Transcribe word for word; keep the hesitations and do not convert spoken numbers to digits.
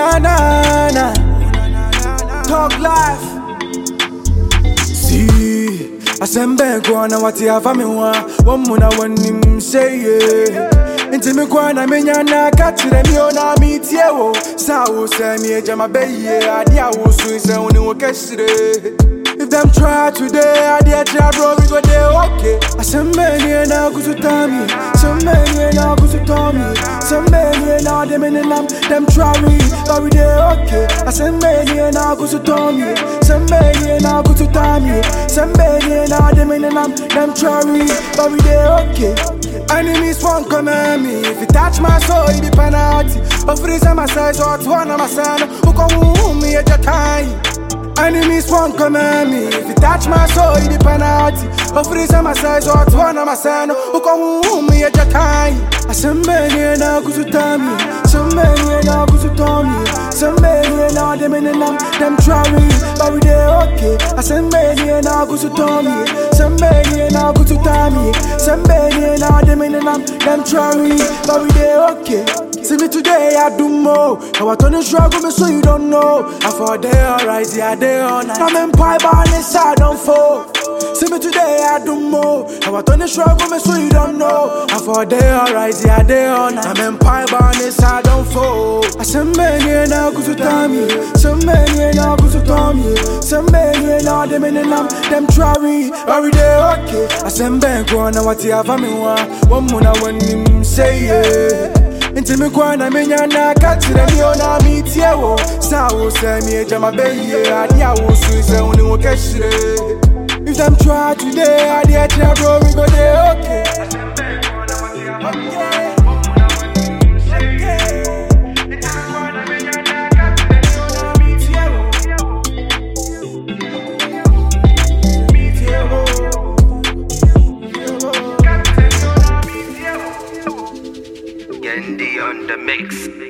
na na na. Talk life. See, I send back one what you have me one. One muna one him say yeah. Into me kwana me nyana catch them yo na meet you. Sawo say me jama be yeah. Adia wo so say oni wo keshire. If them try today, I dare try bro, we go there okay. I send many now go to Tommy. Some many now go to Tommy. Some many now them in them, them try me, but we there okay. I send many now go to Tommy. Some many now go to Tommy. Some many now them in them, them try me, but we there okay. Enemies won't come at me. If you touch my soul, it be penalty. But for this my size, or one of my son, who come home me at your time. Enemies won't come at me. If you touch my soul, it be penalty. But for this my size, or one of my son, who come home me at your time. I send many now go to Tommy. Some many now go to Tommy. Some many now them in them, them try me, but we there okay. I send many now go to Tommy. Some many now go to Tommy. Some many now them in them, them try me, but we there okay. See me today, I do more. How I turn the struggle, me so you don't know. I for day alright, yeah, day on night. I'm in pie bar, this I don't fall. See me today, I do more. How I turn the struggle, me so you don't know. I for day alright, yeah, day on night. I'm in pie bar, this I don't fall. I send many now go to Tommy. Some many now go to Tommy. Some many now them in them, them try me, but we there okay. I send back one, what you have me one. One more now when him say yeah. Into me kwana me nyana catch them yo na meet you. Sawo say me jama be yeah. Adia wo so say oni wo keshire. If them try today, I dare try bro, we go there okay. Yendi on the mix.